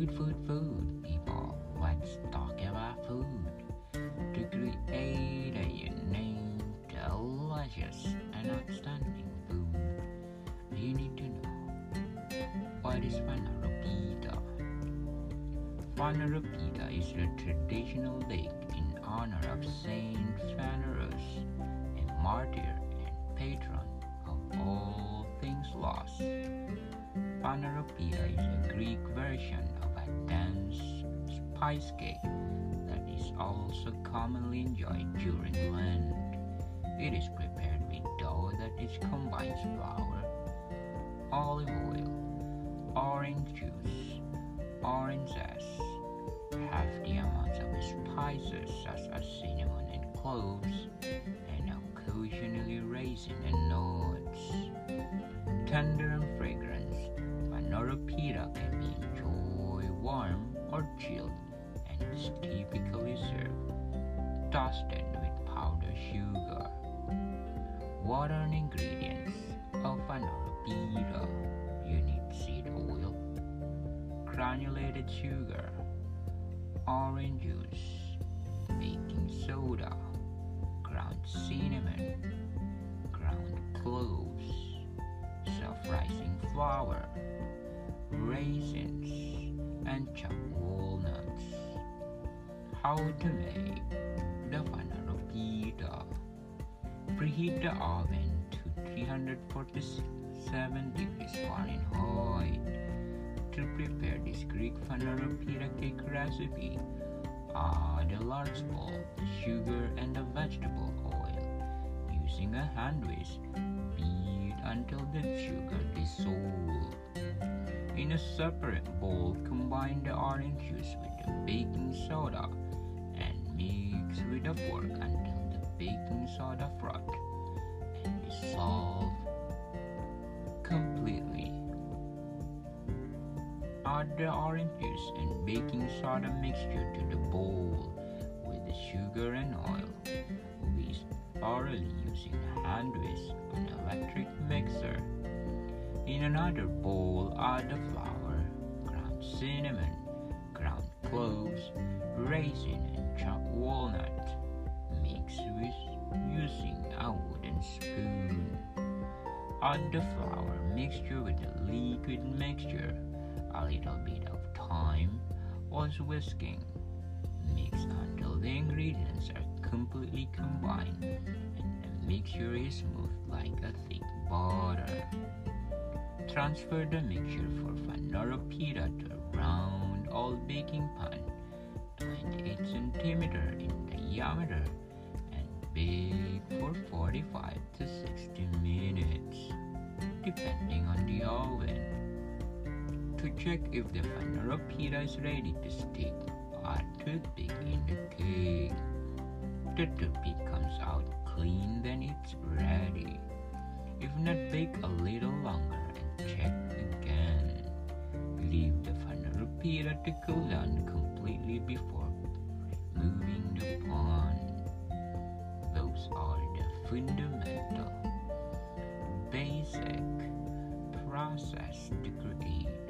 Food, people. Let's talk about food. To create a unique, delicious, and outstanding food, you need to know what is Panaropita. Panaropita is the traditional lake in honor of Saint Phaneros, a martyr and patron of all things lost. Panaropia is a Greek version of a dense spice cake that is also commonly enjoyed during Lent. It is prepared with dough that combines flour, olive oil, orange juice, orange zest, hefty amounts of spices such as cinnamon and cloves, and occasionally raisin and nuts. Tender and fragrant, Panaropita can be enjoyed warm or chilled and is typically served toasted with powdered sugar. What are the ingredients of Panaropita? You need seed oil, granulated sugar, orange juice, baking soda, ground cinnamon, ground cloves, self-rising flour, raisins, and chopped walnuts. How to make the Panaropita? Preheat the oven to 347 degrees Fahrenheit. To prepare this Greek Panaropita cake recipe, add a large bowl of sugar and the vegetable oil. Using a hand whisk, beat until the sugar dissolves. In a separate bowl, combine the orange juice with the baking soda and mix with a fork until the baking soda froth and dissolve completely. Add the orange juice and baking soda mixture to the bowl with the sugar and oil. Whisk thoroughly using a hand whisk or an electric mixer. In another bowl, add the flour, ground cinnamon, ground cloves, raisin, and chopped walnut. Mix using a wooden spoon. Add the flour mixture with the liquid mixture. A little bit of time whilst whisking. Mix until the ingredients are completely combined and the mixture is smooth like a thick butter. Transfer the mixture for Panaropita to a round old baking pan, 28 cm in diameter, and bake for 45 to 60 minutes, depending on the oven. To check if the Panaropita is ready to stick, add toothpick in the cake. The toothpick comes out clean, then it's ready. If not, bake a little longer and check again. Leave the Panaropita to cool down completely before removing the pan. Those are the fundamental, basic process to create